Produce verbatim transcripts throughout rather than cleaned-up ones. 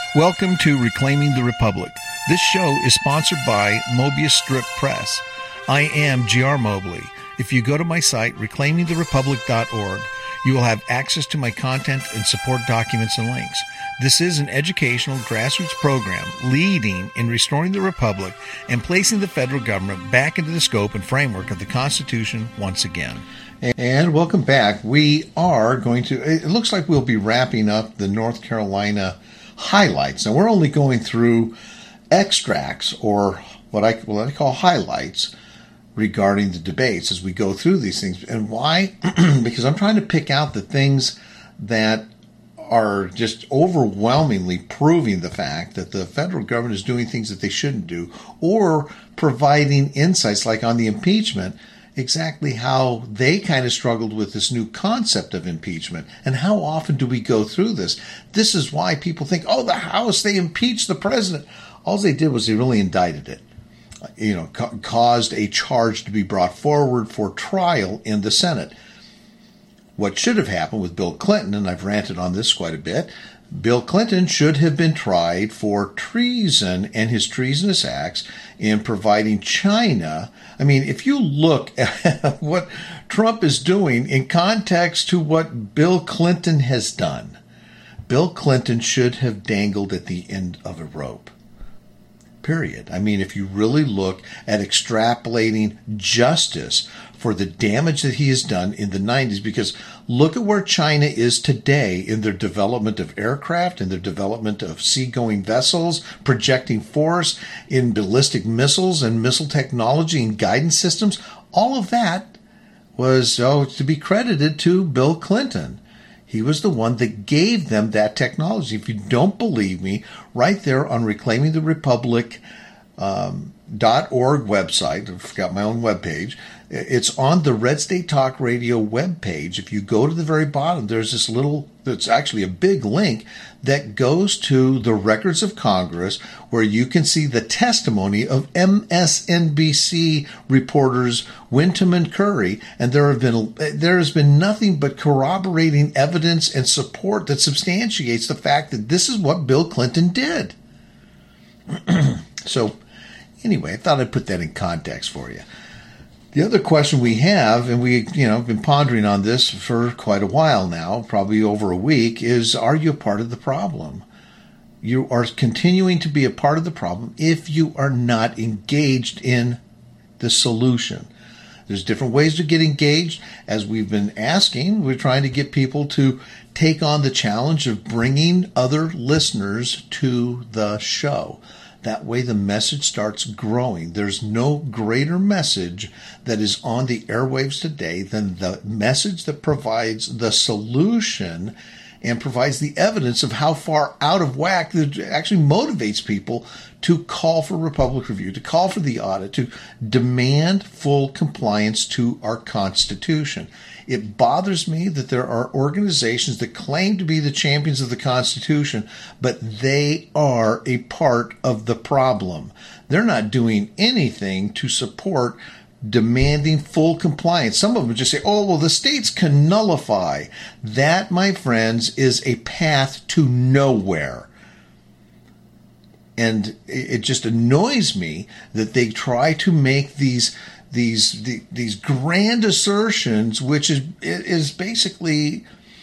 Welcome to Reclaiming the Republic. This show is sponsored by Mobius Strip Press. I am G R Mobley. If you go to my site, reclaiming the republic dot org, you will have access to my content and support documents and links. This is an educational grassroots program leading in restoring the Republic and placing the federal government back into the scope and framework of the Constitution once again. And welcome back. We are going to, it looks like we'll be wrapping up the North Carolina highlights. Now, we're only going through extracts, or what I, what I call highlights, regarding the debates as we go through these things. And why? Because I'm trying to pick out the things that are just overwhelmingly proving the fact that the federal government is doing things that they shouldn't do, or providing insights like on the impeachment, exactly how they kind of struggled with this new concept of impeachment. And how often do we go through this? This is why people think, oh, the House, they impeached the president. All they did was they really indicted it. You know, ca- caused a charge to be brought forward for trial in the Senate. What should have happened with Bill Clinton, and I've ranted on this quite a bit, Bill Clinton should have been tried for treason and his treasonous acts in providing China. I mean, if you look at what Trump is doing in context to what Bill Clinton has done, Bill Clinton should have dangled at the end of a rope. Period. I mean, if you really look at extrapolating justice for the damage that he has done in the nineties, because look at where China is today in their development of aircraft, in their development of seagoing vessels, projecting force, in ballistic missiles and missile technology and guidance systems. All of that was oh, to be credited to Bill Clinton. He was the one that gave them that technology. If you don't believe me, right there on reclaiming the republic dot org website, I forgot my own webpage, it's on the Red State Talk Radio webpage. If you go to the very bottom, there's this little, it's actually a big link that goes to the records of Congress, where you can see the testimony of M S N B C reporters Winton and Curry, and there have been there has been nothing but corroborating evidence and support that substantiates the fact that this is what Bill Clinton did. So, anyway, I thought I'd put that in context for you. The other question we have, and we, you know, have been pondering on this for quite a while now, probably over a week, is are you a part of the problem? You are continuing to be a part of the problem if you are not engaged in the solution. There's different ways to get engaged. As we've been asking, we're trying to get people to take on the challenge of bringing other listeners to the show. That way the message starts growing. There's no greater message that is on the airwaves today than the message that provides the solution and provides the evidence of how far out of whack that actually motivates people to call for Republic Review, to call for the audit, to demand full compliance to our Constitution. It bothers me that there are organizations that claim to be the champions of the Constitution, but they are a part of the problem. They're not doing anything to support demanding full compliance. Some of them just say, oh, well, the states can nullify. That, my friends, is a path to nowhere. And it just annoys me that they try to make these these the, these grand assertions, which is is basically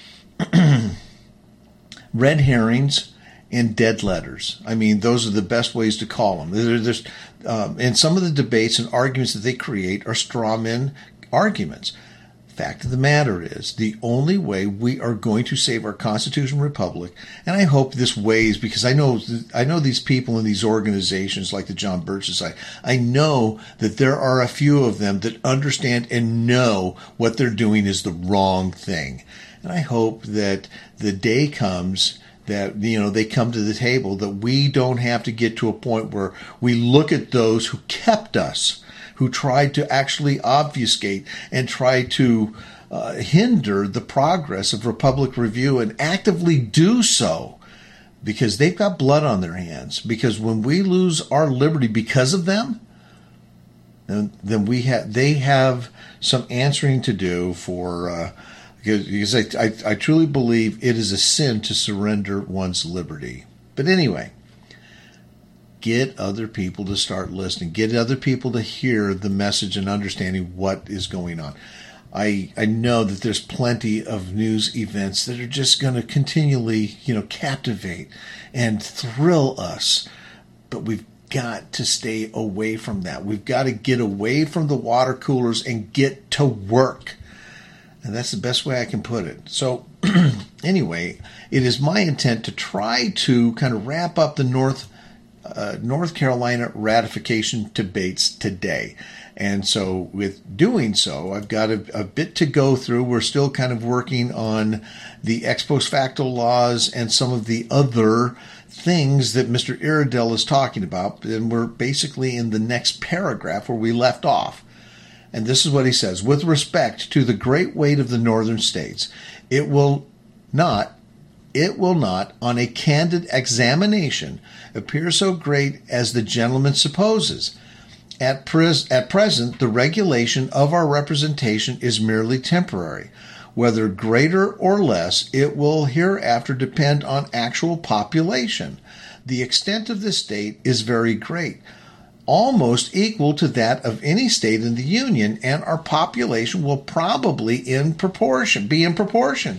red herrings and dead letters. I mean, those are the best ways to call them. There's, there's, um, and some of the debates and arguments that they create are straw man arguments. Fact of the matter is, the only way we are going to save our Constitutional Republic, and I hope this weighs, because I know I know these people in these organizations like the John Birch Society, I know that there are a few of them that understand and know what they're doing is the wrong thing. And I hope that the day comes that, you know, they come to the table, that we don't have to get to a point where we look at those who kept us, who tried to actually obfuscate and try to uh, hinder the progress of Republic Review, and actively do so because they've got blood on their hands. Because when we lose our liberty because of them, then, then we have they have some answering to do for. Uh, because I, I, I truly believe it is a sin to surrender one's liberty. But anyway, get other people to start listening. Get other people to hear the message and understanding what is going on. I I know that there's plenty of news events that are just going to continually, you know, captivate and thrill us. But we've got to stay away from that. We've got to get away from the water coolers and get to work. And that's the best way I can put it. So anyway, it is my intent to try to kind of wrap up the North uh, North Carolina ratification debates today. And so with doing so, I've got a, a bit to go through. We're still kind of working on the ex post facto laws and some of the other things that Mister Iredell is talking about. And we're basically in the next paragraph where we left off. And this is what he says. With respect to the great weight of the northern states, it will not, it will not, on a candid examination, appear so great as the gentleman supposes. At, pres- at present, the regulation of our representation is merely temporary. Whether greater or less, it will hereafter depend on actual population. The extent of the state is very great, almost equal to that of any state in the Union, and our population will probably in proportion be in proportion.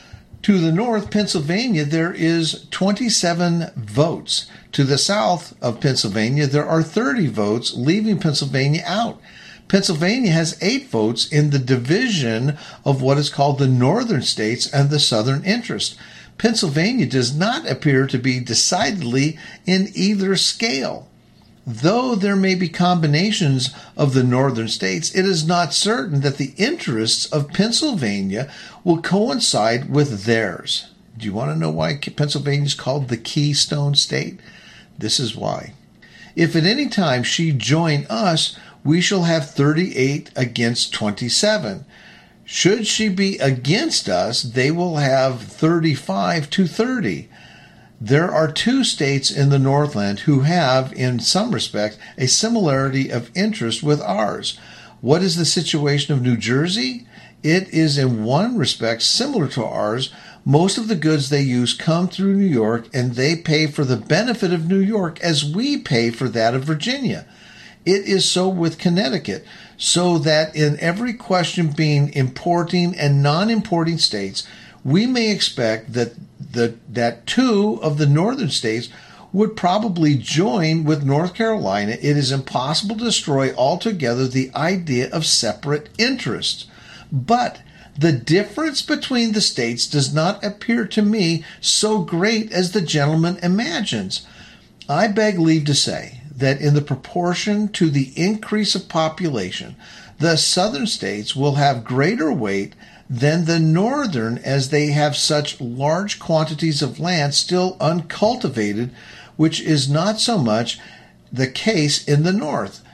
To the north, Pennsylvania, there is twenty-seven votes. To the south of Pennsylvania, there are thirty votes, leaving Pennsylvania out. Pennsylvania has eight votes in the division of what is called the northern states and the southern interest. Pennsylvania does not appear to be decidedly in either scale. Though there may be combinations of the northern states, it is not certain that the interests of Pennsylvania will coincide with theirs. Do you want to know why Pennsylvania is called the Keystone State? This is why. If at any time she join us, we shall have thirty-eight against twenty-seven. Should she be against us, they will have thirty-five to thirty. There are two states in the Northland who have, in some respect, a similarity of interest with ours. What is the situation of New Jersey? It is in one respect similar to ours. Most of the goods they use come through New York, and they pay for the benefit of New York as we pay for that of Virginia. It is so with Connecticut, so that in every question being importing and non-importing states, we may expect that the, that two of the northern states would probably join with North Carolina. It is impossible to destroy altogether the idea of separate interests. But the difference between the states does not appear to me so great as the gentleman imagines. I beg leave to say that in the proportion to the increase of population, the southern states will have greater weight than the northern, as they have such large quantities of land still uncultivated, which is not so much the case in the north.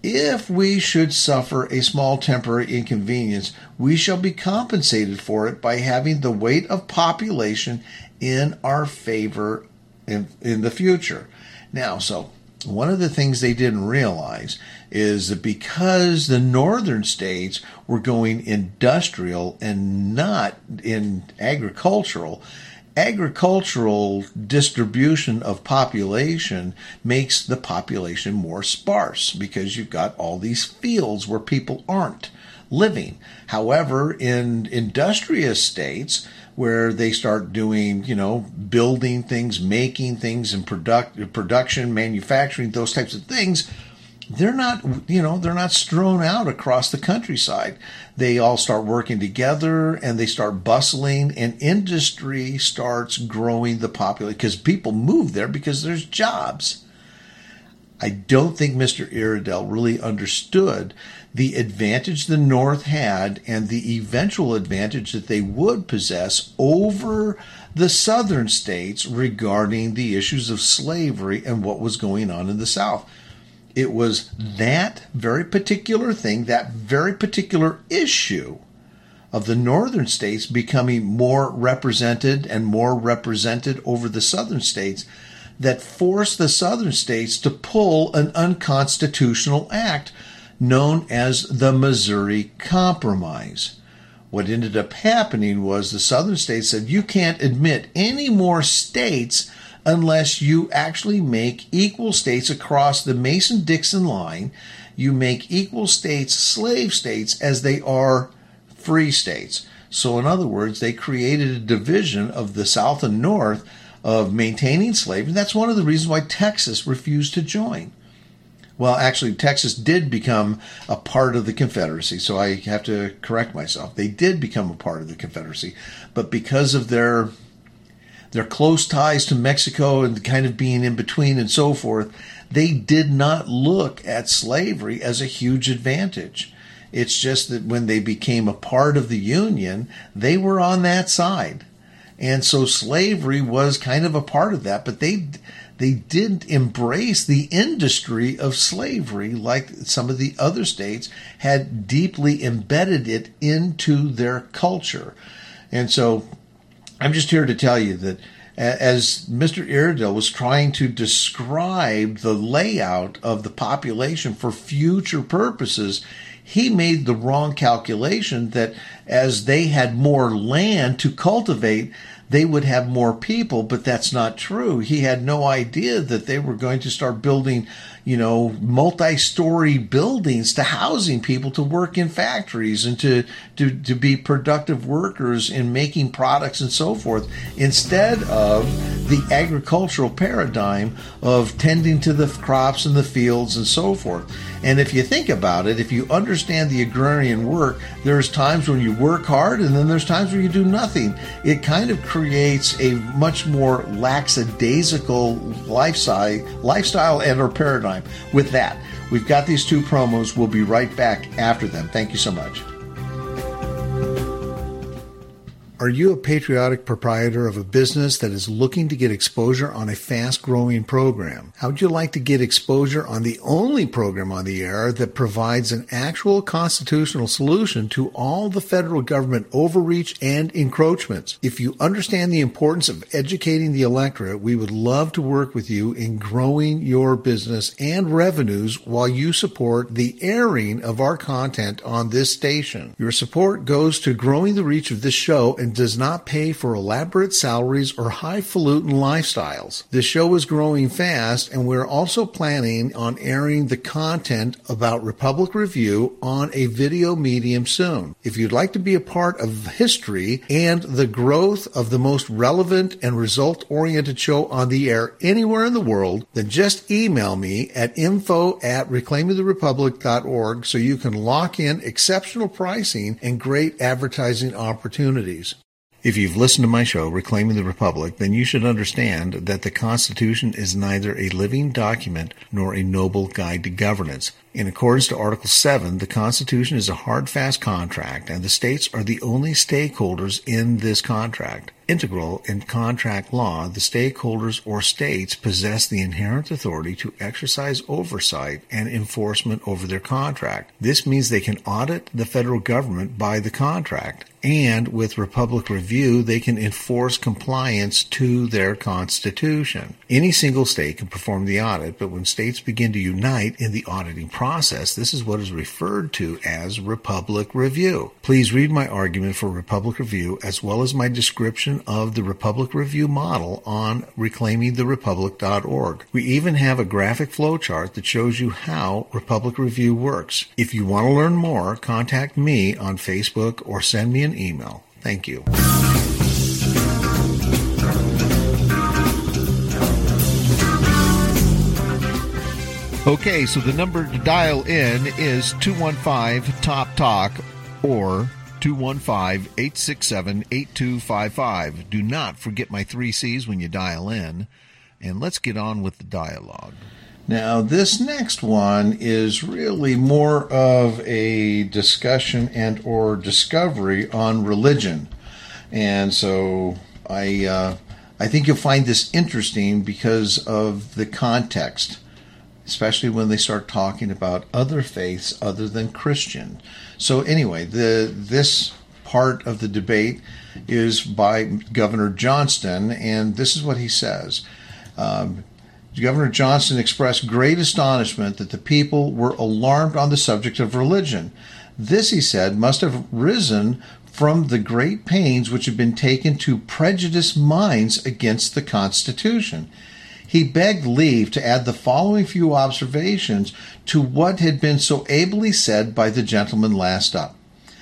If we should suffer a small temporary inconvenience, we shall be compensated for it by having the weight of population in our favor in, in the future. Now, so one of the things they didn't realize is that because the northern states were going industrial and not in agricultural, agricultural distribution of population makes the population more sparse because you've got all these fields where people aren't living. However, in industrious states where they start doing, you know, building things, making things, and product, production, manufacturing, those types of things, they're not, you know, they're not strewn out across the countryside. They all start working together and they start bustling, and industry starts growing the population because people move there because there's jobs. I don't think Mister Iredell really understood the advantage the North had and the eventual advantage that they would possess over the southern states regarding the issues of slavery and what was going on in the South. It was that very particular thing, that very particular issue of the northern states becoming more represented and more represented over the southern states that forced the southern states to pull an unconstitutional act known as the Missouri Compromise. What ended up happening was the southern states said, you can't admit any more states unless you actually make equal states across the Mason-Dixon line. You make equal states slave states as they are free states. So in other words, they created a division of the South and North of maintaining slavery. And that's one of the reasons why Texas refused to join. Well, actually, Texas did become a part of the Confederacy, so I have to correct myself. They did become a part of the Confederacy, but because of their their close ties to Mexico and kind of being in between and so forth, they did not look at slavery as a huge advantage. It's just that when they became a part of the Union, they were on that side. And so slavery was kind of a part of that, but they they didn't embrace the industry of slavery like some of the other states had deeply embedded it into their culture. And so I'm just here to tell you that as Mister Iredell was trying to describe the layout of the population for future purposes, he made the wrong calculation that as they had more land to cultivate, they would have more people, but that's not true. He had no idea that they were going to start building, you know, multi-story buildings to housing people to work in factories and to, to, to be productive workers in making products and so forth, instead of the agricultural paradigm of tending to the crops and the fields and so forth. And if you think about it, if you understand the agrarian work, there's times when you work hard and then there's times when you do nothing. It kind of creates a much more lackadaisical lifestyle, lifestyle and or paradigm. With that, we've got these two promos. We'll be right back after them. Thank you so much. Are you a patriotic proprietor of a business that is looking to get exposure on a fast-growing program? How would you like to get exposure on the only program on the air that provides an actual constitutional solution to all the federal government overreach and encroachments? If you understand the importance of educating the electorate, we would love to work with you in growing your business and revenues while you support the airing of our content on this station. Your support goes to growing the reach of this show and does not pay for elaborate salaries or highfalutin lifestyles. This show is growing fast, and we're also planning on airing the content about Republic Review on a video medium soon. If you'd like to be a part of history and the growth of the most relevant and result-oriented show on the air anywhere in the world, then just email me at info at reclaiming the republic dot org so you can lock in exceptional pricing and great advertising opportunities. If you've listened to my show, Reclaiming the Republic, then you should understand that the Constitution is neither a living document nor a noble guide to governance. In accordance to Article seven, the Constitution is a hard, fast contract, and the states are the only stakeholders in this contract. Integral in contract law, the stakeholders or states possess the inherent authority to exercise oversight and enforcement over their contract. This means they can audit the federal government by the contract, and with Republic Review, they can enforce compliance to their Constitution. Any single state can perform the audit, but when states begin to unite in the auditing process, this is what is referred to as Republic Review. Please read my argument for Republic Review as well as my description of the Republic Review model on reclaiming the republic dot org. We even have a graphic flowchart that shows you how Republic Review works. If you want to learn more, contact me on Facebook or send me an email. Thank you. Okay, so the number to dial in is two one five top talk or two one five, eight six seven, eight two five five. Do not forget my three C's when you dial in. And let's get on with the dialogue. Now, this next one is really more of a discussion and or discovery on religion. And so I uh, I think you'll find this interesting because of the context, especially when they start talking about other faiths other than Christian. So anyway, the this part of the debate is by Governor Johnston, and this is what he says. Um, Governor Johnston expressed great astonishment that the people were alarmed on the subject of religion. This, he said, must have risen from the great pains which had been taken to prejudice minds against the Constitution. He begged leave to add the following few observations to what had been so ably said by the gentleman last up.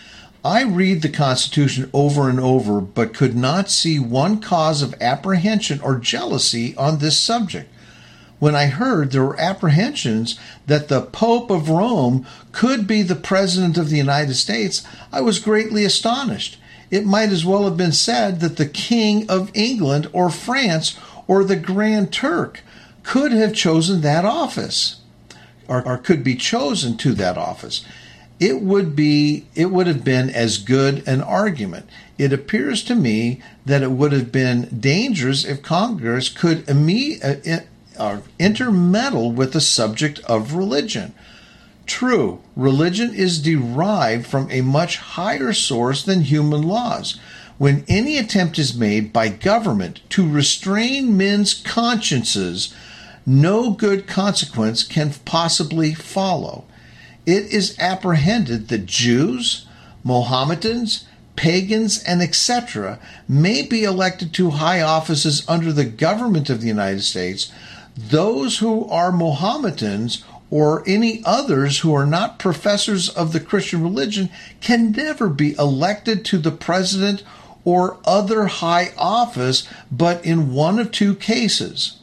I read the Constitution over and over, but could not see one cause of apprehension or jealousy on this subject. When I heard there were apprehensions that the Pope of Rome could be the President of the United States, I was greatly astonished. It might as well have been said that the King of England or France or the Grand Turk could have chosen that office, or, or could be chosen to that office. It would be, it would have been as good an argument. It appears to me that it would have been dangerous if Congress could imme- uh, uh, intermeddle with the subject of religion. True, religion is derived from a much higher source than human laws. When any attempt is made by government to restrain men's consciences, no good consequence can possibly follow. It is apprehended that Jews, Mohammedans, pagans, and et cetera may be elected to high offices under the government of the United States. Those who are Mohammedans or any others who are not professors of the Christian religion can never be elected to the president or other high office but in one of two cases.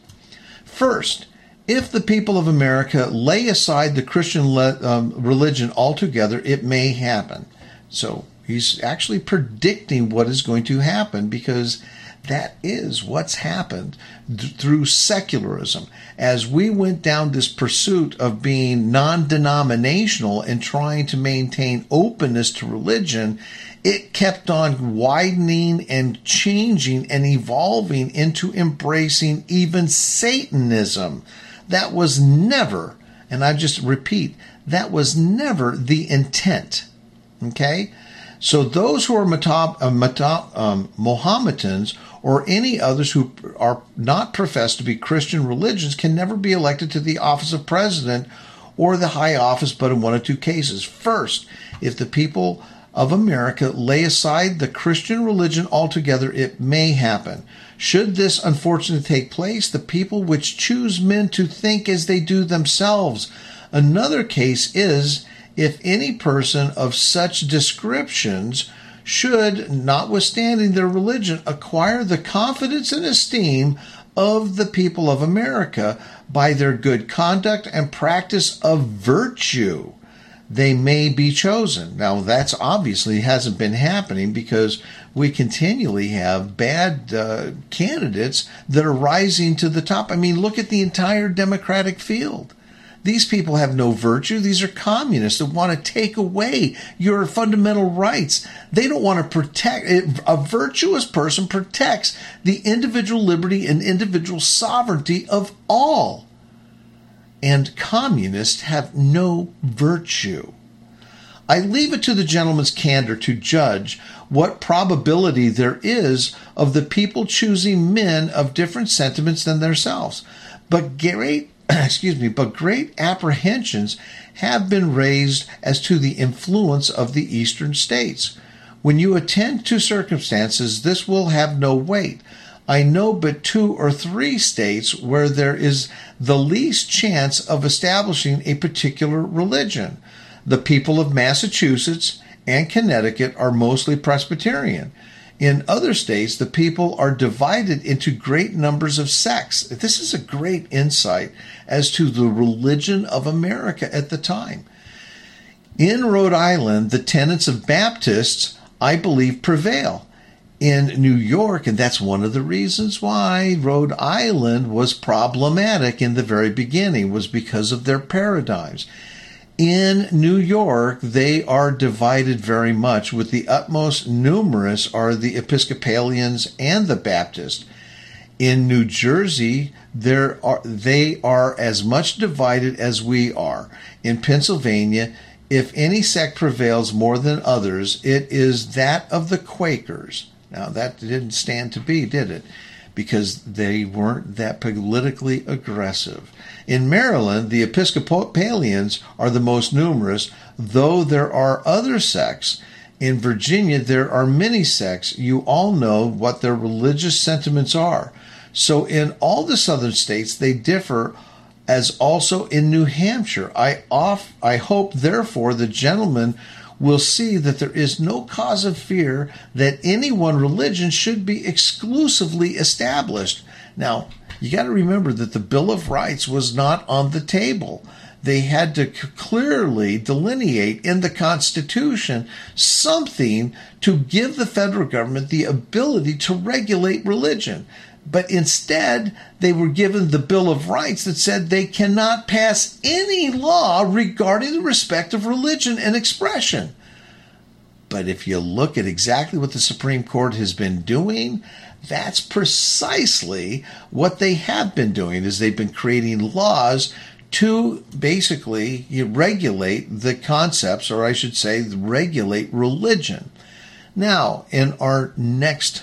First, if the people of America lay aside the Christian le- um, religion altogether, it may happen. So he's actually predicting what is going to happen, because that is what's happened th- through secularism. As we went down this pursuit of being non-denominational and trying to maintain openness to religion, it kept on widening and changing and evolving into embracing even Satanism. That was never, and I just repeat, that was never the intent. Okay? So those who are Mata, uh, Mata, um, Mohammedans or any others who are not professed to be Christian religions can never be elected to the office of president or the high office but in one of two cases. First, if the people of America lay aside the Christian religion altogether, it may happen. Should this unfortunately take place, the people which choose men to think as they do themselves. Another case is if any person of such descriptions should, notwithstanding their religion, acquire the confidence and esteem of the people of America by their good conduct and practice of virtue, they may be chosen. Now, that's obviously hasn't been happening because we continually have bad uh, candidates that are rising to the top. I mean, look at the entire Democratic field. These people have no virtue. These are communists that want to take away your fundamental rights. They don't want to protect. A virtuous person protects the individual liberty and individual sovereignty of all. And communists have no virtue. I leave it to the gentleman's candor to judge what probability there is of the people choosing men of different sentiments than themselves. But great, excuse me, but great apprehensions have been raised as to the influence of the eastern states. When you attend to circumstances, this will have no weight. I know but two or three states where there is the least chance of establishing a particular religion. The people of Massachusetts and Connecticut are mostly Presbyterian. In other states, the people are divided into great numbers of sects. This is a great insight as to the religion of America at the time. In Rhode Island, the tenets of Baptists, I believe, prevail. In New York, and that's one of the reasons why Rhode Island was problematic in the very beginning, was because of their paradigms. In New York, they are divided very much. With the utmost numerous are the Episcopalians and the Baptists. In New Jersey, there are they are as much divided as we are. In Pennsylvania, if any sect prevails more than others, it is that of the Quakers. Now, that didn't stand to be, did it? Because they weren't that politically aggressive. In Maryland, the Episcopalians are the most numerous, though there are other sects. In Virginia, there are many sects. You all know what their religious sentiments are. So in all the southern states, they differ, as also in New Hampshire. I off, I hope, therefore, the gentleman will see that there is no cause of fear that any one religion should be exclusively established. Now, you got to remember that the Bill of Rights was not on the table. They had to clearly delineate in the Constitution something to give the federal government the ability to regulate religion. But instead, they were given the Bill of Rights that said they cannot pass any law regarding the respect of religion and expression. But if you look at exactly what the Supreme Court has been doing, that's precisely what they have been doing, is they've been creating laws to basically regulate the concepts, or I should say, regulate religion. Now, in our next,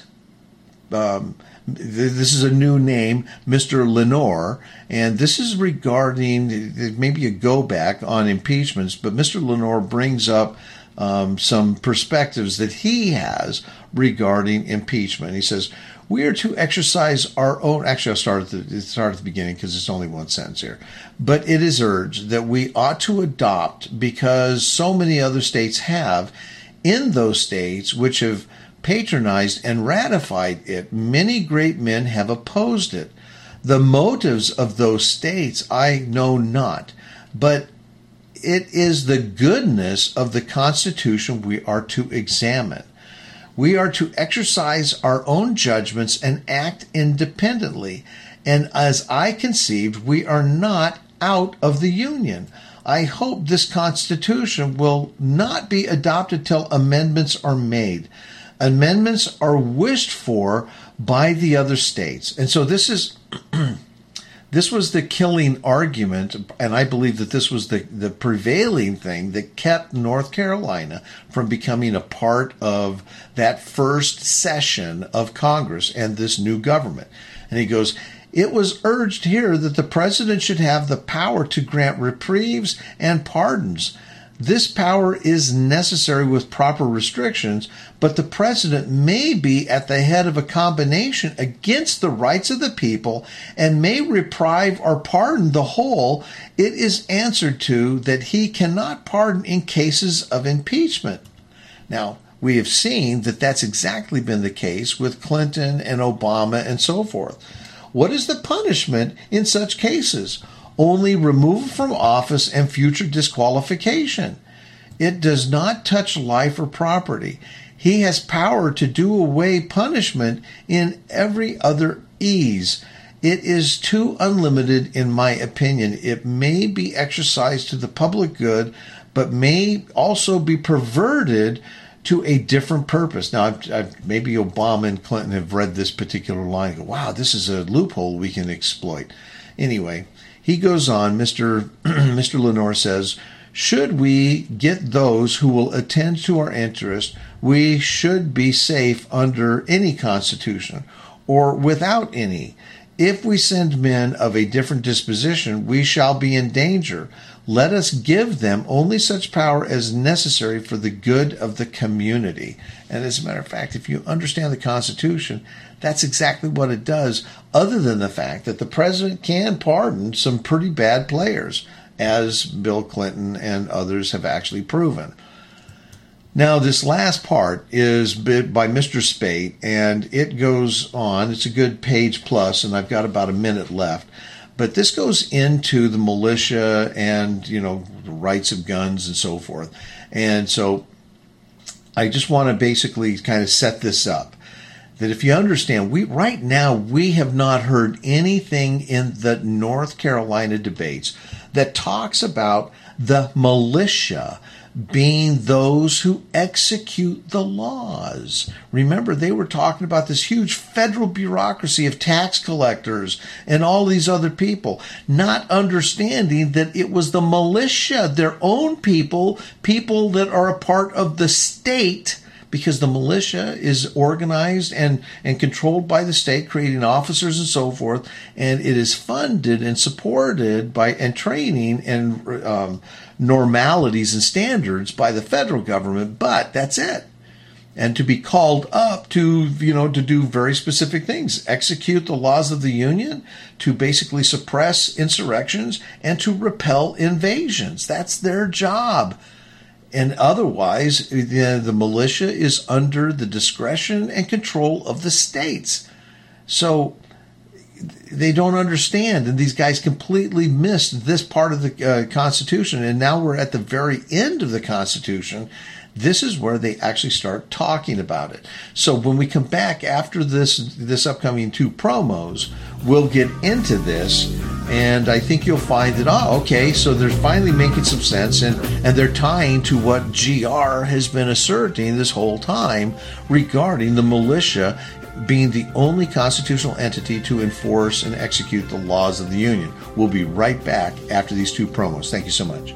um, this is a new name, Mister Lenore, and this is regarding maybe a go back on impeachments, but Mister Lenore brings up um, some perspectives that he has regarding impeachment. He says, we are to exercise our own, actually I'll start at the, start at the beginning because it's only one sentence here, but it is urged that we ought to adopt, because so many other states have, in those states which have patronized and ratified it, many great men have opposed it. The motives of those states I know not, but it is the goodness of the Constitution we are to examine. We are to exercise our own judgments and act independently. And as I conceived, we are not out of the Union. I hope this Constitution will not be adopted till amendments are made. Amendments are wished for by the other states. And so this is this was the killing argument, and I believe that this was the, the prevailing thing that kept North Carolina from becoming a part of that first session of Congress and this new government. And he goes, it was urged here that the president should have the power to grant reprieves and pardons. This power is necessary with proper restrictions, but the president may be at the head of a combination against the rights of the people and may reprieve or pardon the whole. It is answered to that he cannot pardon in cases of impeachment. Now, we have seen that that's exactly been the case with Clinton and Obama and so forth. What is the punishment in such cases? Only removal from office and future disqualification. It does not touch life or property. He has power to do away punishment in every other ease. It is too unlimited, in my opinion. It may be exercised to the public good, but may also be perverted to a different purpose. Now, I've, I've, maybe Obama and Clinton have read this particular line and go, wow, this is a loophole we can exploit. Anyway, he goes on, Mister Mister Lenore says, should we get those who will attend to our interest, we should be safe under any constitution or without any. If we send men of a different disposition, we shall be in danger. Let us give them only such power as necessary for the good of the community. And as a matter of fact, if you understand the Constitution, that's exactly what it does, other than the fact that the president can pardon some pretty bad players, as Bill Clinton and others have actually proven. Now, this last part is by Mister Spate, and it goes on. It's a good page plus, and I've got about a minute left. But this goes into the militia and, you know, the rights of guns and so forth. And so I just want to basically kind of set this up. That if you understand, we right now we have not heard anything in the North Carolina debates that talks about the militia being those who execute the laws. Remember, they were talking about this huge federal bureaucracy of tax collectors and all these other people, not understanding that it was the militia, their own people, people that are a part of the state, because the militia is organized and, and controlled by the state, creating officers and so forth, and it is funded and supported by and training and um, normalities and standards by the federal government, but that's it. And to be called up to, you know, to do very specific things, execute the laws of the Union, to basically suppress insurrections, and to repel invasions. That's their job. And otherwise, the, the militia is under the discretion and control of the states. So they don't understand, and these guys completely missed this part of the uh, Constitution. And now we're at the very end of the Constitution. This is where they actually start talking about it. So when we come back after this this upcoming two promos, we'll get into this, and I think you'll find that, oh, okay, so they're finally making some sense, and, and they're tying to what G R has been asserting this whole time regarding the militia being the only constitutional entity to enforce and execute the laws of the Union. We'll be right back after these two promos. Thank you so much.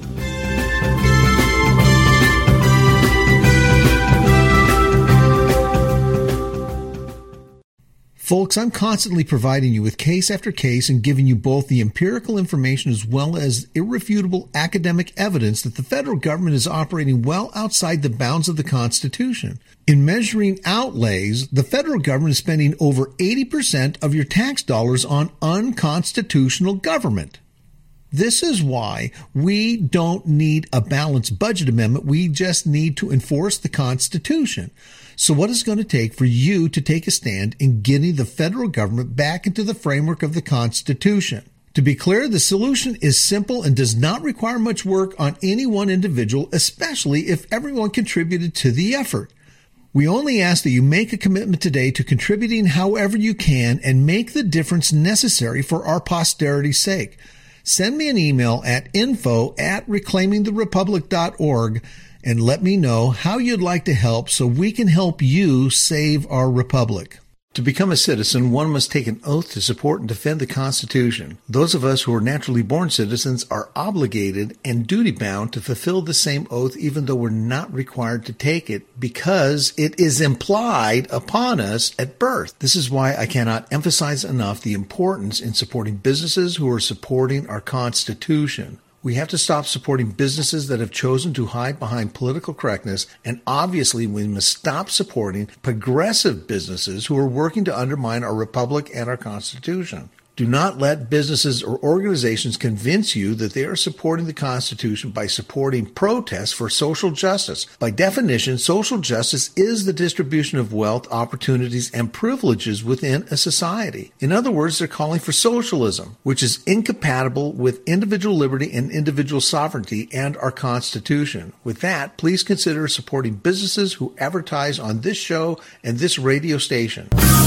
Folks, I'm constantly providing you with case after case and giving you both the empirical information as well as irrefutable academic evidence that the federal government is operating well outside the bounds of the Constitution. In measuring outlays, the federal government is spending over eighty percent of your tax dollars on unconstitutional government. This is why we don't need a balanced budget amendment. We just need to enforce the Constitution. So what is it going to take for you to take a stand in getting the federal government back into the framework of the Constitution? To be clear, the solution is simple and does not require much work on any one individual, especially if everyone contributed to the effort. We only ask that you make a commitment today to contributing however you can and make the difference necessary for our posterity's sake. Send me an email at info at reclaiming the republic dot org and let me know how you'd like to help so we can help you save our republic. To become a citizen, one must take an oath to support and defend the Constitution. Those of us who are naturally born citizens are obligated and duty-bound to fulfill the same oath even though we're not required to take it because it is implied upon us at birth. This is why I cannot emphasize enough the importance in supporting businesses who are supporting our Constitution. We have to stop supporting businesses that have chosen to hide behind political correctness, and obviously we must stop supporting progressive businesses who are working to undermine our republic and our Constitution. Do not let businesses or organizations convince you that they are supporting the Constitution by supporting protests for social justice. By definition, social justice is the distribution of wealth, opportunities, and privileges within a society. In other words, they're calling for socialism, which is incompatible with individual liberty and individual sovereignty and our Constitution. With that, please consider supporting businesses who advertise on this show and this radio station.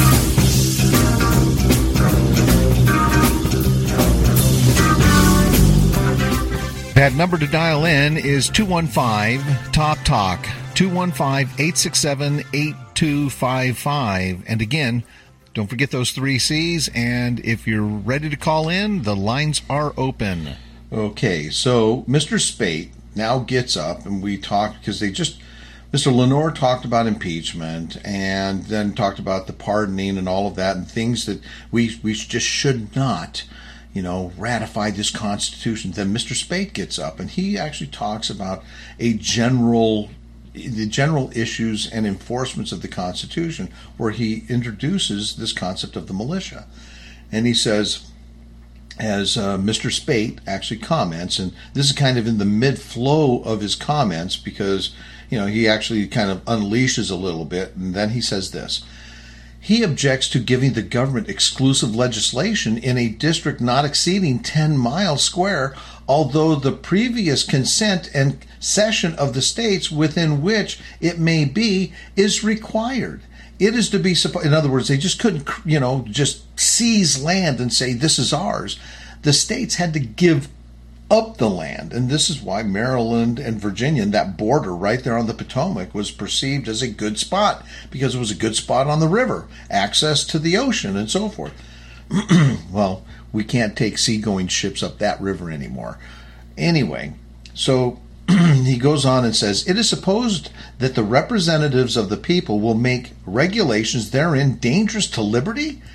That number to dial in is two one five, T A L K, T A L K, two one five, eight six seven, eight two five five. And again, don't forget those three C's, and if you're ready to call in, the lines are open. Okay, so Mister Spate now gets up, and we talked, because they just, Mister Lenore talked about impeachment, and then talked about the pardoning and all of that, and things that we we just should not, you know, ratify this Constitution. Then Mister Spate gets up, and he actually talks about a general, the general issues and enforcements of the Constitution, where he introduces this concept of the militia. And he says, as uh, Mister Spate actually comments, and this is kind of in the mid-flow of his comments, because, you know, he actually kind of unleashes a little bit, and then he says this. He objects to giving the government exclusive legislation in a district not exceeding ten miles square, although the previous consent and cession of the states within which it may be is required. It is to be, in other words, they just couldn't, you know, just seize land and say this is ours. The states had to give up the land, and this is why Maryland and Virginia, that border right there on the Potomac, was perceived as a good spot, because it was a good spot on the river, access to the ocean and so forth. Well, we can't take seagoing ships up that river anymore. Anyway, so he goes on and says, it is supposed that the representatives of the people will make regulations therein dangerous to liberty?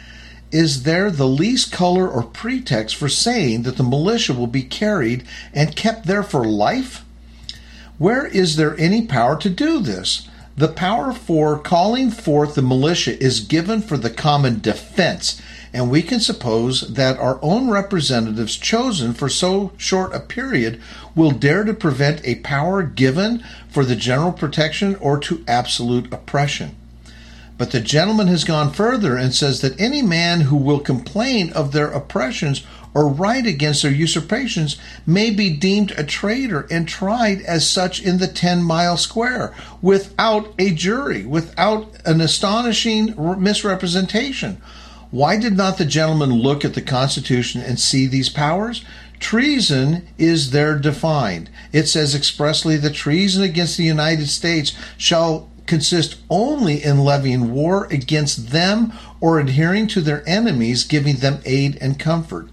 is there the least color or pretext for saying that the militia will be carried and kept there for life? Where is there any power to do this? The power for calling forth the militia is given for the common defense, and we can suppose that our own representatives chosen for so short a period will dare to prevent a power given for the general protection or to absolute oppression. But the gentleman has gone further and says that any man who will complain of their oppressions or write against their usurpations may be deemed a traitor and tried as such in the ten-mile square, without a jury, without an astonishing misrepresentation. Why did not the gentleman look at the Constitution and see these powers? Treason is there defined. It says expressly that treason against the United States shall consist only in levying war against them or adhering to their enemies, giving them aid and comfort.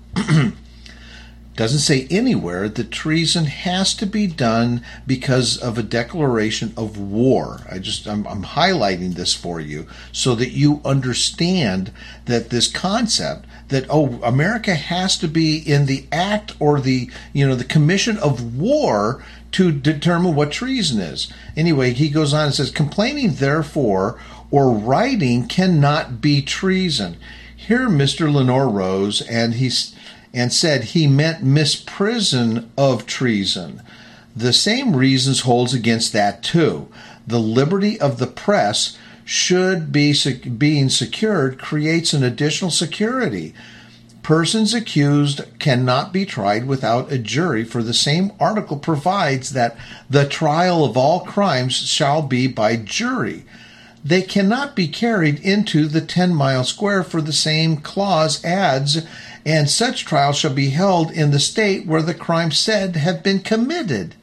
Doesn't say anywhere that treason has to be done because of a declaration of war. I just I'm, I'm highlighting this for you so that you understand that this concept that oh America has to be in the act or the you know the commission of war to determine what treason is. Anyway, he goes on and says, complaining therefore or writing cannot be treason. Here Mister Lenore rose and he's and said he meant misprison of treason. The same reasons holds against that too. The liberty of the press should be sec- being secured creates an additional security. Persons accused cannot be tried without a jury, for the same article provides that the trial of all crimes shall be by jury. They cannot be carried into the ten-mile square, for the same clause adds, and such trial shall be held in the state where the crime said have been committed.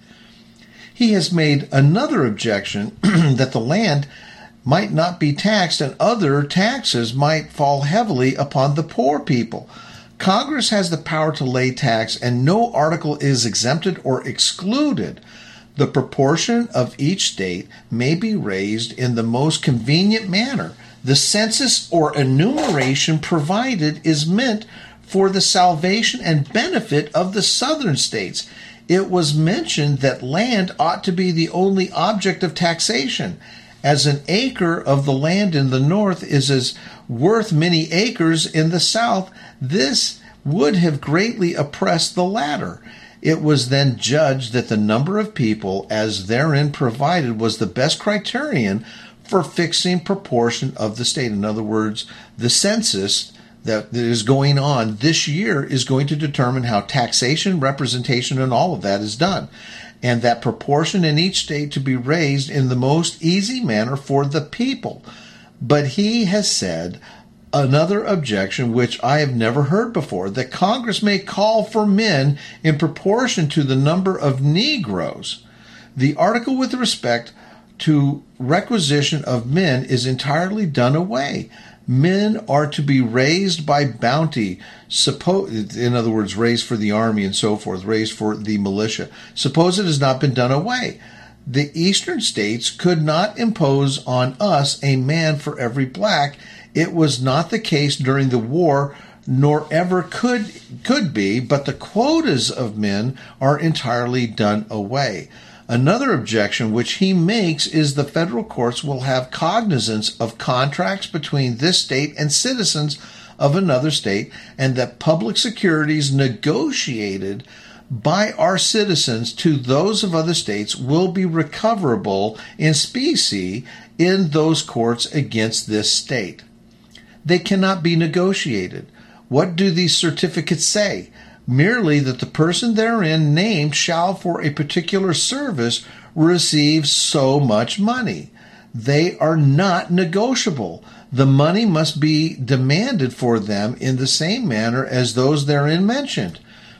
He has made another objection that the land might not be taxed and other taxes might fall heavily upon the poor people. Congress has the power to lay tax, and no article is exempted or excluded. The proportion of each state may be raised in the most convenient manner. The census or enumeration provided is meant for the salvation and benefit of the southern states. It was mentioned that land ought to be the only object of taxation, as an acre of the land in the north is as worth many acres in the south. This would have greatly oppressed the latter. It was then judged that the number of people as therein provided was the best criterion for fixing proportion of the state. In other words, the census that is going on this year is going to determine how taxation, representation, and all of that is done. And that proportion in each state to be raised in the most easy manner for the people. But he has said another objection, which I have never heard before, that Congress may call for men in proportion to the number of Negroes. The article with respect to requisition of men is entirely done away. Men are to be raised by bounty, suppose, in other words, raised for the army and so forth, raised for the militia. Suppose it has not been done away. The eastern states could not impose on us a man for every black. It was not the case during the war, nor ever could could be, but the quotas of men are entirely done away. Another objection which he makes is the federal courts will have cognizance of contracts between this state and citizens of another state, and that public securities negotiated by our citizens to those of other states will be recoverable in specie in those courts against this state. They cannot be negotiated. What do these certificates say? Merely that the person therein named shall for a particular service receive so much money. They are not negotiable. The money must be demanded for them in the same manner as those therein mentioned.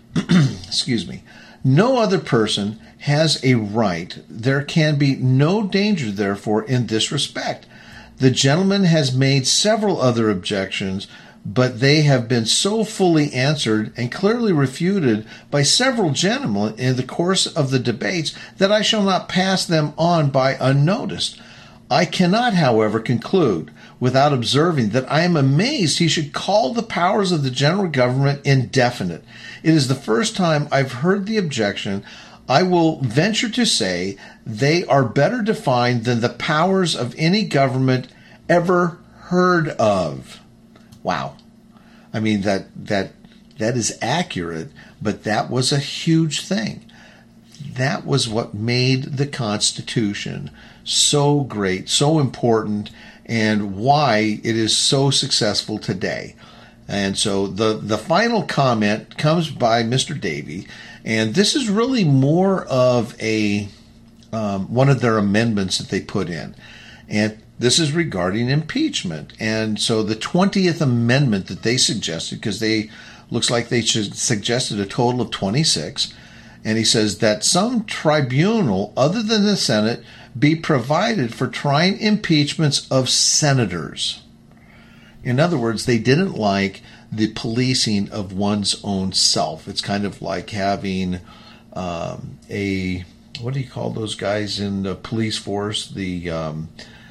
Excuse me. No other person has a right. There can be no danger, therefore, in this respect. The gentleman has made several other objections, but they have been so fully answered and clearly refuted by several gentlemen in the course of the debates that I shall not pass them on by unnoticed. I cannot, however, conclude without observing that I am amazed he should call the powers of the general government indefinite. It is the first time I've heard the objection. I will venture to say they are better defined than the powers of any government ever heard of. Wow. I mean, that that that is accurate, but that was a huge thing. That was what made the Constitution so great, so important, and why it is so successful today. And so the, the final comment comes by Mister Davey, and this is really more of a um, one of their amendments that they put in. And this is regarding impeachment. And so the twentieth Amendment that they suggested, because they looks like they suggested a total of twenty-six, and he says that some tribunal other than the Senate be provided for trying impeachments of senators. In other words, they didn't like the policing of one's own self. It's kind of like having um, a, what do you call those guys in the police force? The, um,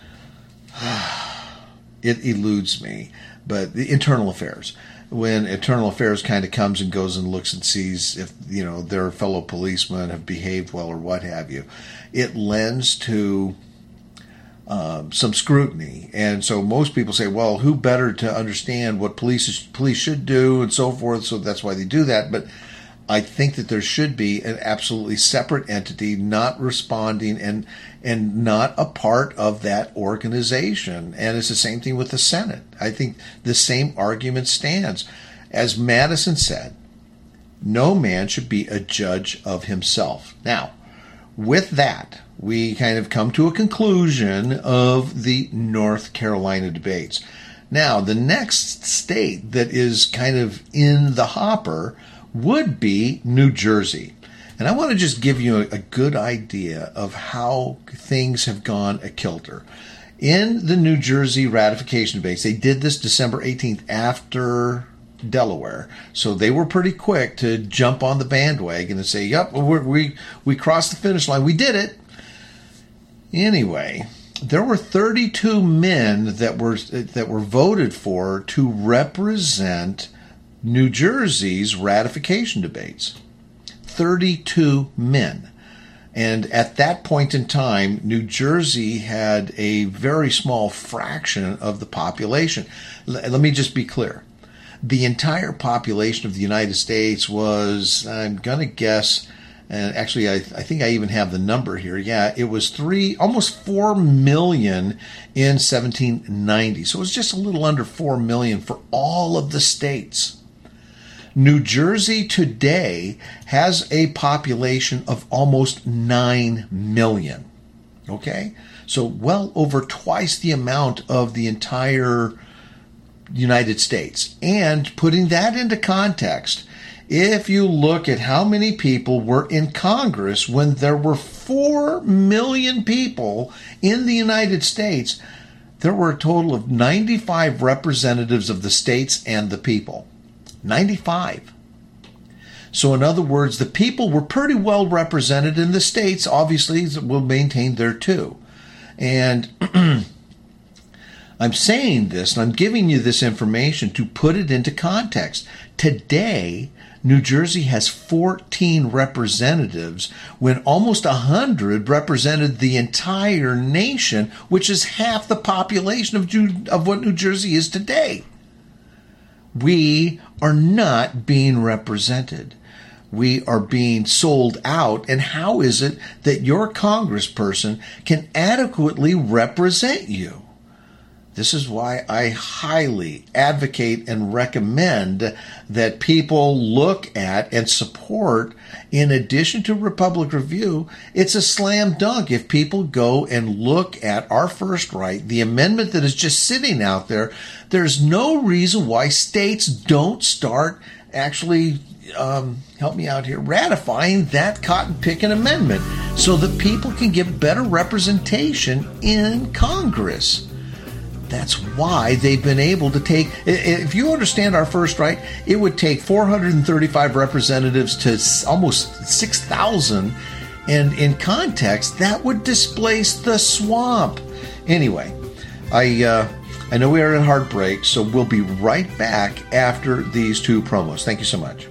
it eludes me, but the internal affairs. When internal affairs kind of comes and goes and looks and sees if, you know, their fellow policemen have behaved well or what have you, it lends to um, some scrutiny. And so most people say, well, who better to understand what police police should do and so forth, so that's why they do that. But I think that there should be an absolutely separate entity not responding and and not a part of that organization. And it's the same thing with the Senate. I think the same argument stands. As Madison said, no man should be a judge of himself. Now, with that, we kind of come to a conclusion of the North Carolina debates. Now, the next state that is kind of in the hopper would be New Jersey. And I want to just give you a, a good idea of how things have gone a kilter. In the New Jersey ratification debates, they did this December eighteenth after Delaware. So they were pretty quick to jump on the bandwagon and say, yep, we're, we we crossed the finish line. We did it. Anyway, there were thirty-two men that were that were voted for to represent New Jersey's ratification debates. thirty-two men. And at that point in time, New Jersey had a very small fraction of the population. L- let me just be clear. The entire population of the United States was, I'm going to guess, and actually I, I think I even have the number here. Yeah, it was three, almost four million in seventeen ninety. So it was just a little under four million for all of the states. New Jersey today has a population of almost nine million. Okay? So well over twice the amount of the entire United States. And putting that into context, if you look at how many people were in Congress when there were four million people in the United States, there were a total of ninety-five representatives of the states and the people. ninety-five. So in other words, the people were pretty well represented in the states. Obviously, will maintain there too. And I'm saying this, and I'm giving you this information to put it into context. Today, New Jersey has fourteen representatives when almost one hundred represented the entire nation, which is half the population of, Ju- of what New Jersey is today. We are not being represented. We are being sold out. And how is it that your congressperson can adequately represent you? This is why I highly advocate and recommend that people look at and support, in addition to Republic Review, it's a slam dunk if people go and look at Our First Right, the amendment that is just sitting out there. There's no reason why states don't start actually, um, help me out here, ratifying that cotton-picking amendment so that people can get better representation in Congress. That's why they've been able to take, if you understand Our First Right, it would take four hundred thirty-five representatives to almost six thousand. And in context, that would displace the swamp. Anyway, I uh, I know we are at a hard break, so we'll be right back after these two promos. Thank you so much.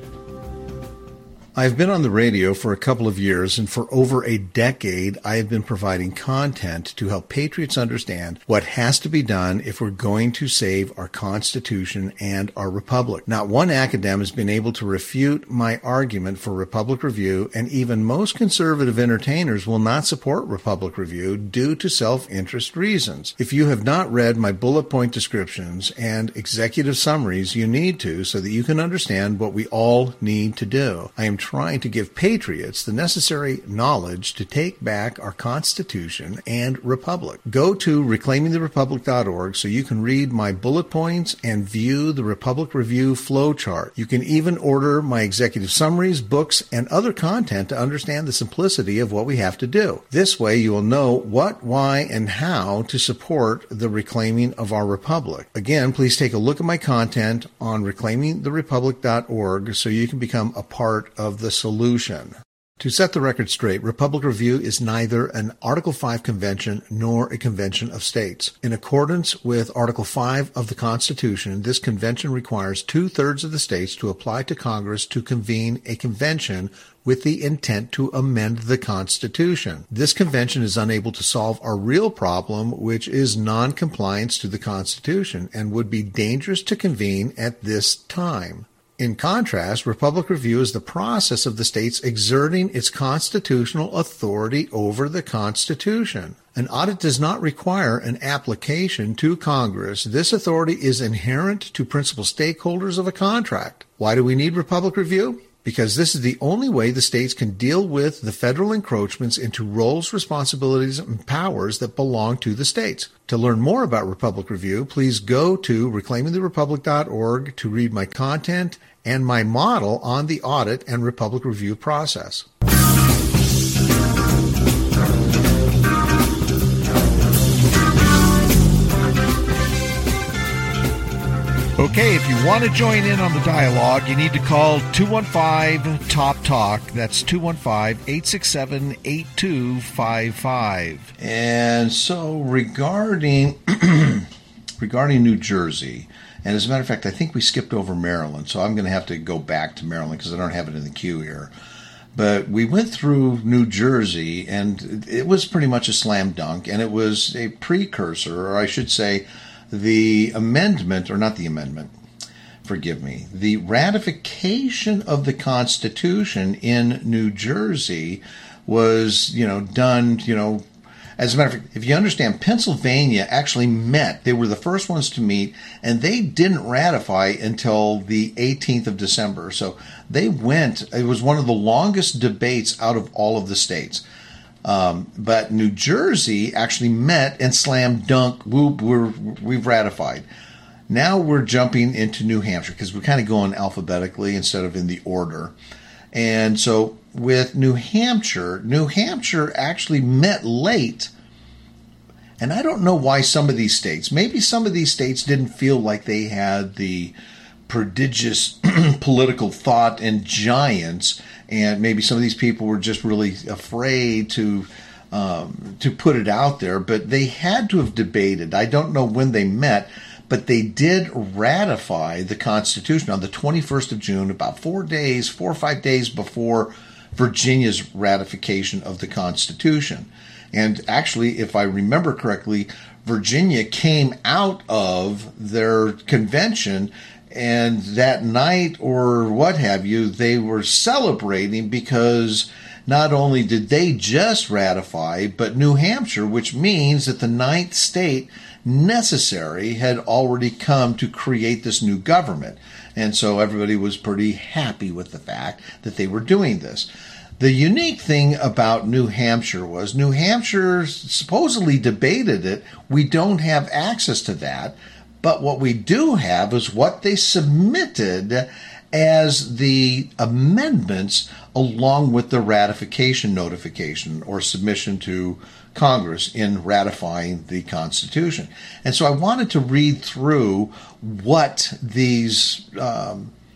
I've been on the radio for a couple of years, and for over a decade, I have been providing content to help patriots understand what has to be done if we're going to save our Constitution and our Republic. Not one academic has been able to refute my argument for Republic Review, and even most conservative entertainers will not support Republic Review due to self-interest reasons. If you have not read my bullet point descriptions and executive summaries, you need to, so that you can understand what we all need to do. I am trying to give patriots the necessary knowledge to take back our Constitution and Republic. Go to reclaiming the republic dot org so you can read my bullet points and view the Republic Review flowchart. You can even order my executive summaries, books, and other content to understand the simplicity of what we have to do. This way you will know what, why, and how to support the reclaiming of our Republic. Again, please take a look at my content on reclaiming the republic dot org so you can become a part of the solution. To set the record straight, Republic Review is neither an Article five convention nor a convention of states. In accordance with Article five of the Constitution, this convention requires two-thirds of the states to apply to Congress to convene a convention with the intent to amend the Constitution. This convention is unable to solve our real problem, which is non-compliance to the Constitution, and would be dangerous to convene at this time. In contrast, Republic Review is the process of the states exerting its constitutional authority over the Constitution. An audit does not require an application to Congress. This authority is inherent to principal stakeholders of a contract. Why do we need Republic Review? Because this is the only way the states can deal with the federal encroachments into roles, responsibilities, and powers that belong to the states. To learn more about Republic Review, please go to reclaiming the republic dot org to read my content and my model on the audit and Republic Review process. Okay, if you want to join in on the dialogue, you need to call two one five, T O P, TALK. That's two one five, eight six seven, eight two five five. And so regarding regarding New Jersey, and as a matter of fact, I think we skipped over Maryland, so I'm going to have to go back to Maryland because I don't have it in the queue here. But we went through New Jersey, and it was pretty much a slam dunk, and it was a precursor, or I should say, the amendment, or not the amendment, forgive me, the ratification of the Constitution in New Jersey was, you know, done, you know, as a matter of fact, if you understand, Pennsylvania actually met. They were the first ones to meet, and they didn't ratify until the eighteenth of December. So they went, it was one of the longest debates out of all of the states. Um, but New Jersey actually met and slam dunk, whoop, we're, we've ratified. Now we're jumping into New Hampshire because we're kind of going alphabetically instead of in the order. And so with New Hampshire, New Hampshire actually met late. And I don't know why some of these states, maybe some of these states didn't feel like they had the prodigious political thought and giants, and maybe some of these people were just really afraid to um, to put it out there, but they had to have debated. I don't know when they met, but they did ratify the Constitution on the twenty-first of June, about four days, four or five days before Virginia's ratification of the Constitution. And actually, if I remember correctly, Virginia came out of their convention, and that night or what have you, they were celebrating because not only did they just ratify, but New Hampshire, which means that the ninth state necessary had already come to create this new government. And so everybody was pretty happy with the fact that they were doing this. The unique thing about New Hampshire was New Hampshire supposedly debated it. We don't have access to that. But what we do have is what they submitted as the amendments along with the ratification notification or submission to Congress in ratifying the Constitution. And so I wanted to read through what these um,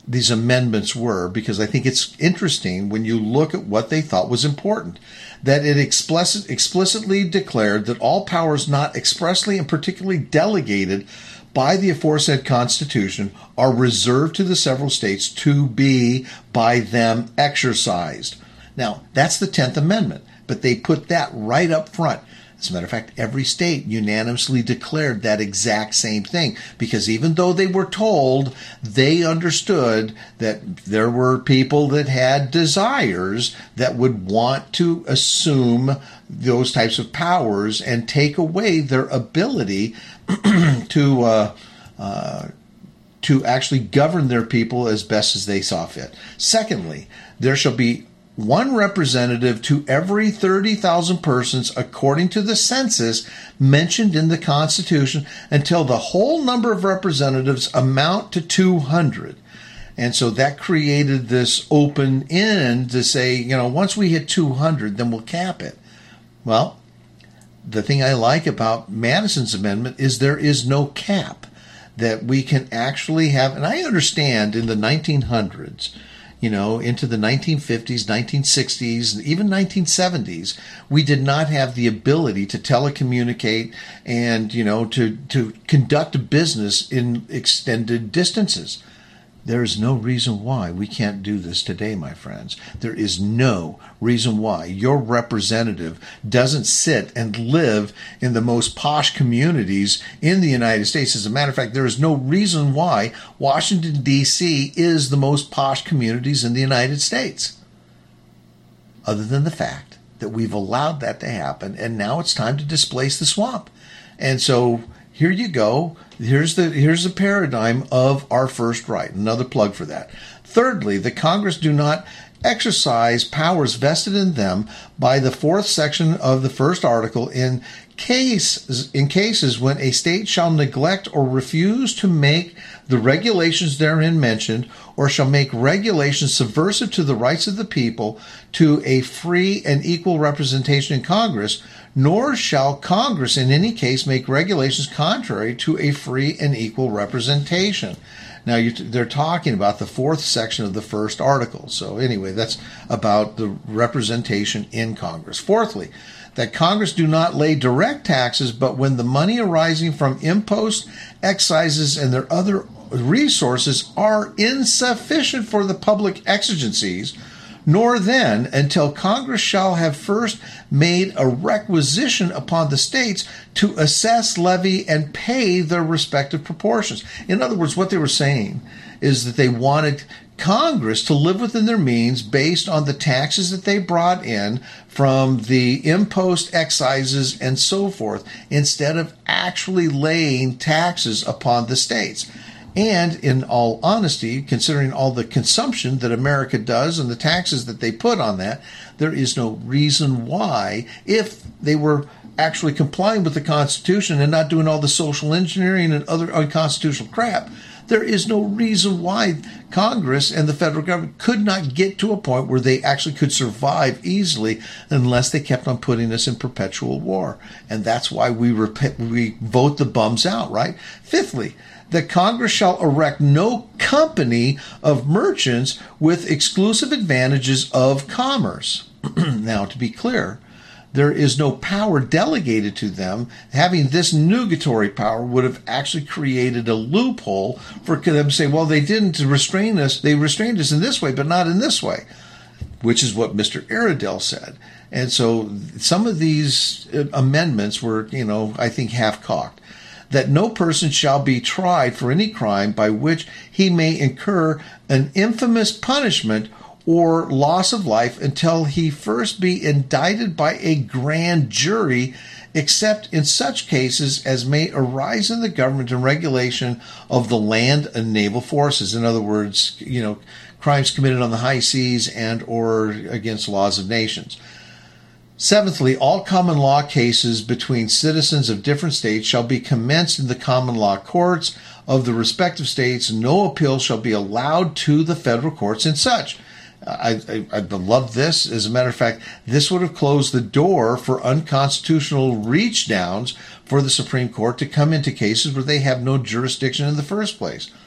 these amendments were, because I think it's interesting when you look at what they thought was important. That it explicit, explicitly declared that all powers not expressly and particularly delegated by the aforesaid Constitution are reserved to the several states to be by them exercised. Now, that's the tenth Amendment, but they put that right up front. As a matter of fact, every state unanimously declared that exact same thing, because even though they were told, they understood that there were people that had desires that would want to assume those types of powers and take away their ability to uh, uh, to actually govern their people as best as they saw fit. Secondly, there shall be one representative to every thirty thousand persons according to the census mentioned in the Constitution until the whole number of representatives amount to two hundred. And so that created this open end to say, you know, once we hit two hundred, then we'll cap it. Well, the thing I like about Madison's amendment is there is no cap, that we can actually have, and I understand in the nineteen hundreds, you know, into the nineteen fifties, nineteen sixties, even nineteen seventies, we did not have the ability to telecommunicate and, you know, to, to conduct business in extended distances. There is no reason why we can't do this today, my friends. There is no reason why your representative doesn't sit and live in the most posh communities in the United States. As a matter of fact, there is no reason why Washington, D C is the most posh communities in the United States, other than the fact that we've allowed that to happen, and now it's time to displace the swamp. And so here you go. Here's the here's the paradigm of our first right. Another plug for that. Thirdly, the Congress do not exercise powers vested in them by the fourth section of the first article in case in cases when a state shall neglect or refuse to make the regulations therein mentioned, or shall make regulations subversive to the rights of the people to a free and equal representation in Congress, nor shall Congress in any case make regulations contrary to a free and equal representation. Now, you, they're talking about the fourth section of the first article. So anyway, that's about the representation in Congress. Fourthly, that Congress do not lay direct taxes, but when the money arising from imposts, excises, and their other resources are insufficient for the public exigencies, nor then until Congress shall have first made a requisition upon the states to assess, levy, and pay their respective proportions. In other words, what they were saying is that they wanted Congress to live within their means based on the taxes that they brought in from the impost, excises, and so forth, instead of actually laying taxes upon the states. And in all honesty, considering all the consumption that America does and the taxes that they put on that, there is no reason why, if they were actually complying with the Constitution and not doing all the social engineering and other unconstitutional crap, there is no reason why Congress and the federal government could not get to a point where they actually could survive easily unless they kept on putting us in perpetual war. And that's why we rep- we vote the bums out, right? Fifthly, that Congress shall erect no company of merchants with exclusive advantages of commerce. Now, to be clear, there is no power delegated to them. Having this nugatory power would have actually created a loophole for them to say, well, they didn't restrain us. They restrained us in this way, but not in this way, which is what Mister Iredell said. And so some of these amendments were, you know, I think half-cocked. That no person shall be tried for any crime by which he may incur an infamous punishment or loss of life until he first be indicted by a grand jury, except in such cases as may arise in the government and regulation of the land and naval forces. In other words, you know, crimes committed on the high seas and or against laws of nations. Seventhly, all common law cases between citizens of different states shall be commenced in the common law courts of the respective states. No appeal shall be allowed to the federal courts in such. I, I, I love this. As a matter of fact, this would have closed the door for unconstitutional reach downs for the Supreme Court to come into cases where they have no jurisdiction in the first place.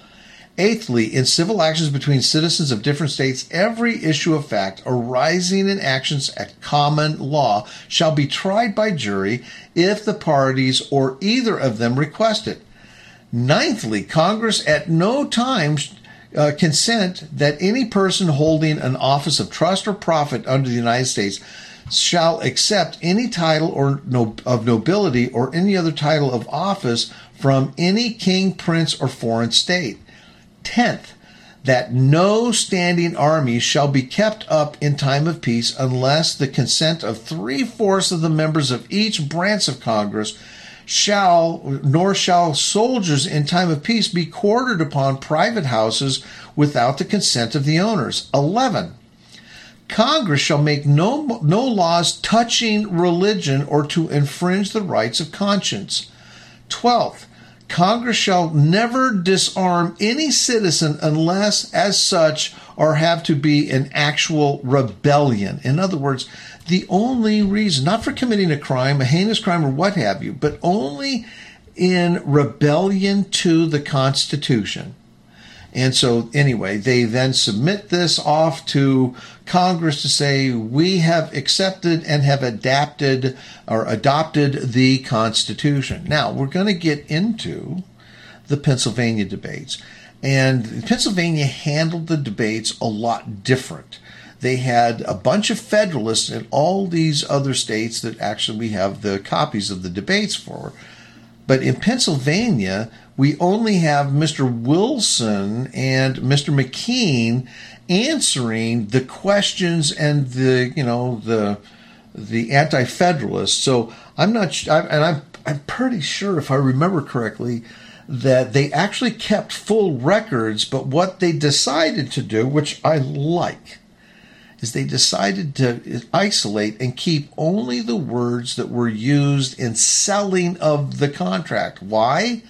Eighthly, in civil actions between citizens of different states, every issue of fact arising in actions at common law shall be tried by jury if the parties or either of them request it. Ninthly, Congress at no time uh, consent that any person holding an office of trust or profit under the United States shall accept any title or no, of nobility or any other title of office from any king, prince, or foreign state. Tenth, that no standing army shall be kept up in time of peace unless the consent of three-fourths of the members of each branch of Congress shall, nor shall soldiers in time of peace be quartered upon private houses without the consent of the owners. Eleven, Congress shall make no, no laws touching religion or to infringe the rights of conscience. Twelfth, Congress shall never disarm any citizen unless, as such, or have to be an actual rebellion. In other words, the only reason, not for committing a crime, a heinous crime, or what have you, but only in rebellion to the Constitution. And so, anyway, they then submit this off to Congress to say, we have accepted and have adapted or adopted the Constitution. Now, we're going to get into the Pennsylvania debates. And Pennsylvania handled the debates a lot different. They had a bunch of Federalists in all these other states that actually we have the copies of the debates for. But in Pennsylvania, we only have Mister Wilson and Mister McKean answering the questions and the, you know, the the anti-federalists. So I'm not, and I'm I'm pretty sure, if I remember correctly, that they actually kept full records. But what they decided to do, which I like, is they decided to isolate and keep only the words that were used in selling of the contract. Why?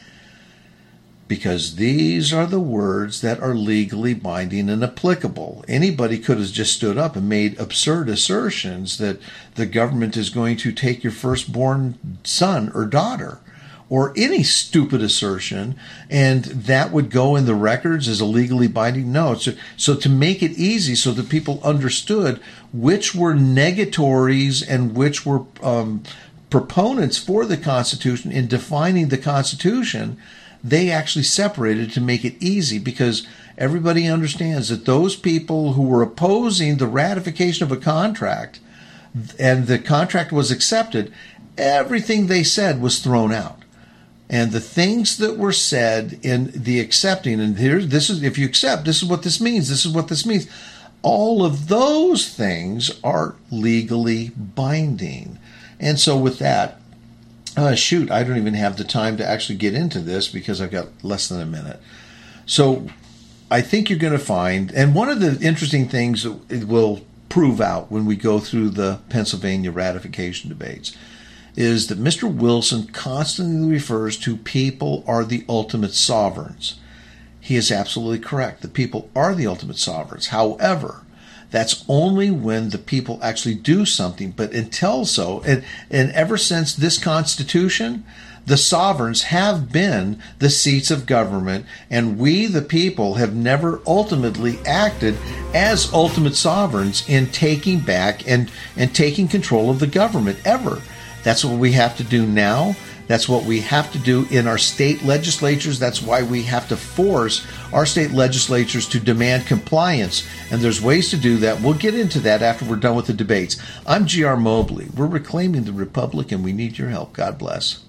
Because these are the words that are legally binding and applicable. Anybody could have just stood up and made absurd assertions that the government is going to take your firstborn son or daughter, or any stupid assertion, and that would go in the records as a legally binding. No, so, so to make it easy so that people understood which were negatories and which were um, proponents for the Constitution in defining the Constitution, they actually separated to make it easy, because everybody understands that those people who were opposing the ratification of a contract and the contract was accepted, everything they said was thrown out. And the things that were said in the accepting, and here, this is, if you accept, this is what this means, this is what this means, all of those things are legally binding. And so with that, Uh, shoot, I don't even have the time to actually get into this because I've got less than a minute. So I think you're going to find, and one of the interesting things that it will prove out when we go through the Pennsylvania ratification debates is that Mister Wilson constantly refers to people are the ultimate sovereigns. He is absolutely correct. The people are the ultimate sovereigns. However, that's only when the people actually do something. But until so, and, and ever since this Constitution, the sovereigns have been the seats of government, and we, the people, have never ultimately acted as ultimate sovereigns in taking back and, and taking control of the government, ever. That's what we have to do now. That's what we have to do in our state legislatures. That's why we have to force our state legislatures to demand compliance. And there's ways to do that. We'll get into that after we're done with the debates. I'm G R Mobley. We're reclaiming the Republic, and we need your help. God bless.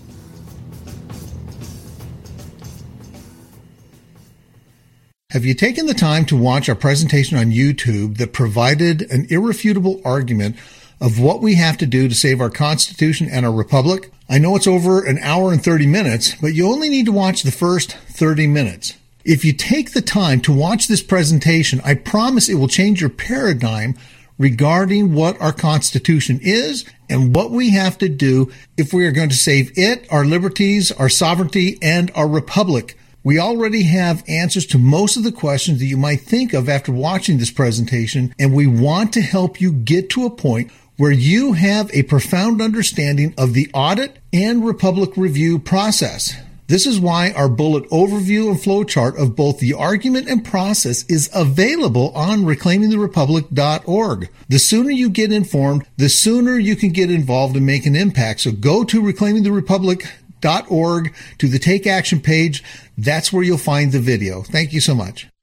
Have you taken the time to watch our presentation on YouTube that provided an irrefutable argument of what we have to do to save our Constitution and our Republic? I know it's over an hour and thirty minutes, but you only need to watch the first thirty minutes. If you take the time to watch this presentation, I promise it will change your paradigm regarding what our Constitution is and what we have to do if we are going to save it, our liberties, our sovereignty, and our Republic. We already have answers to most of the questions that you might think of after watching this presentation, and we want to help you get to a point where you have a profound understanding of the audit and Republic review process. This is why our bullet overview and flowchart of both the argument and process is available on reclaiming the republic dot org. The sooner you get informed, the sooner you can get involved and make an impact. So go to reclaiming the republic dot org to the Take Action page. That's where you'll find the video. Thank you so much.